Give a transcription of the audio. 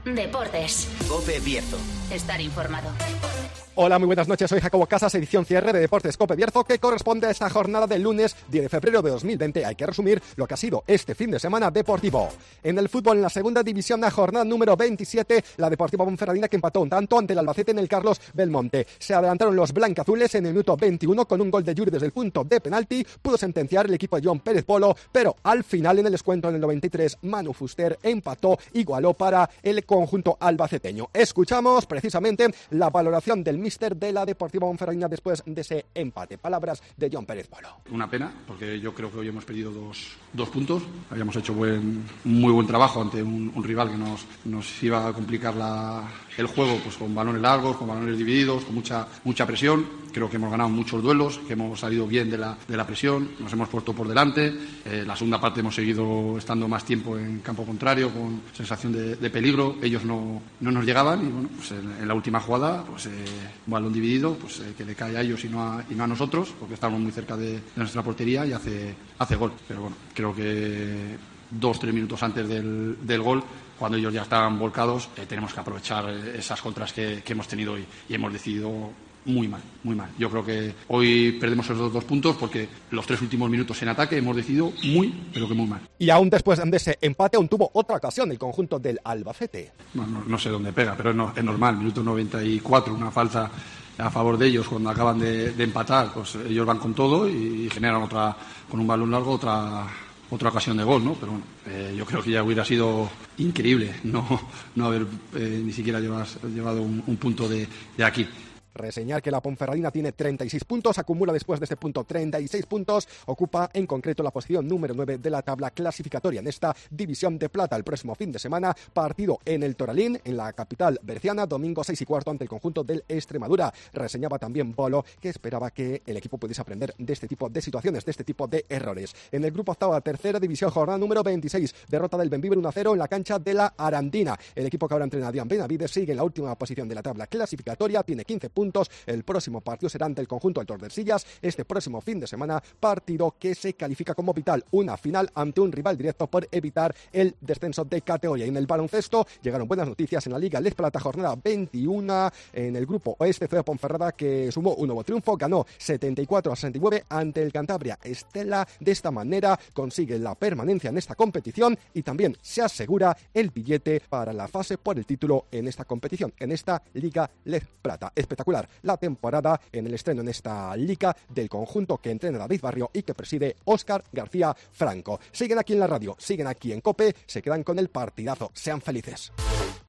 Deportes. COPE Bierzo. Estar informado. Hola, muy buenas noches, soy Jacobo Casas, edición cierre de Deportes COPE Bierzo, que corresponde a esta jornada del lunes 10 de febrero de 2020. Hay que resumir lo que ha sido este fin de semana deportivo. En el fútbol, en la segunda división, la jornada número 27, la Deportiva Ponferradina, que empató un tanto ante el Albacete en el Carlos Belmonte. Se adelantaron los blancazules en el minuto 21 con un gol de Yuri desde el punto de penalti. Pudo sentenciar el equipo de John Pérez Bolo, pero al final, en el descuento en el 93, Manu Fuster empató, igualó para el conjunto albaceteño. Escuchamos precisamente la valoración del míster de la Deportiva Ponferradina después de ese empate. Palabras de John Pérez Bolo. Una pena, porque yo creo que hoy hemos perdido dos puntos. Habíamos hecho muy buen trabajo ante un rival que nos iba a complicar el juego, pues con balones largos, con balones divididos, con mucha presión. Creo que hemos ganado muchos duelos, que hemos salido bien de la presión, nos hemos puesto por delante. La segunda parte hemos seguido estando más tiempo en campo contrario, con sensación de peligro. Ellos no nos llegaban y bueno, pues en la última jugada, pues un balón dividido, pues que le cae a ellos y no a nosotros, porque estamos muy cerca de nuestra portería y hace gol. Pero bueno, creo que 2-3 minutos antes del gol, cuando ellos ya estaban volcados, tenemos que aprovechar esas contras que hemos tenido hoy y hemos decidido muy mal. Yo creo que hoy perdemos esos dos puntos porque los 3 últimos minutos en ataque hemos decidido pero que muy mal. Y aún después de ese empate, aún tuvo otra ocasión el conjunto del Albacete. No sé dónde pega, pero es normal. Minuto 94, una falta a favor de ellos cuando acaban de empatar, pues ellos van con todo y generan otra, con un balón largo, otra ocasión de gol, ¿no? Pero bueno, yo creo que ya hubiera sido increíble no haber ni siquiera llevado un punto de aquí. Reseñar que la Ponferradina tiene 36 puntos, acumula después de este punto 36 puntos, ocupa en concreto la posición número 9 de la tabla clasificatoria en esta división de plata. El próximo fin de semana, partido en el Toralín, en la capital berciana, domingo 6:15 ante el conjunto del Extremadura. Reseñaba también Bolo que esperaba que el equipo pudiese aprender de este tipo de situaciones, de este tipo de errores. En el grupo octava, tercera división, jornada número 26, derrota del Bembibre 1-0 en la cancha de la Arandina. El equipo que ahora entrena a Dian Benavides sigue en la última posición de la tabla clasificatoria, tiene 15 puntos. El próximo partido será ante el conjunto del Tordesillas este próximo fin de semana, partido que se califica como vital, una final ante un rival directo por evitar el descenso de categoría. Y en el baloncesto llegaron buenas noticias en la Liga Les Plata, jornada 21, en el grupo oeste fue Ponferrada, que sumó un nuevo triunfo, ganó 74-69 ante el Cantabria Estela. De esta manera consigue la permanencia en esta competición y también se asegura el billete para la fase por el título en esta competición, en esta Liga Les Plata. Espectacular la temporada en el estreno en esta liga del conjunto que entrena David Barrio y que preside Óscar García Franco. Siguen aquí en la radio, siguen aquí en COPE, se quedan con el partidazo. Sean felices.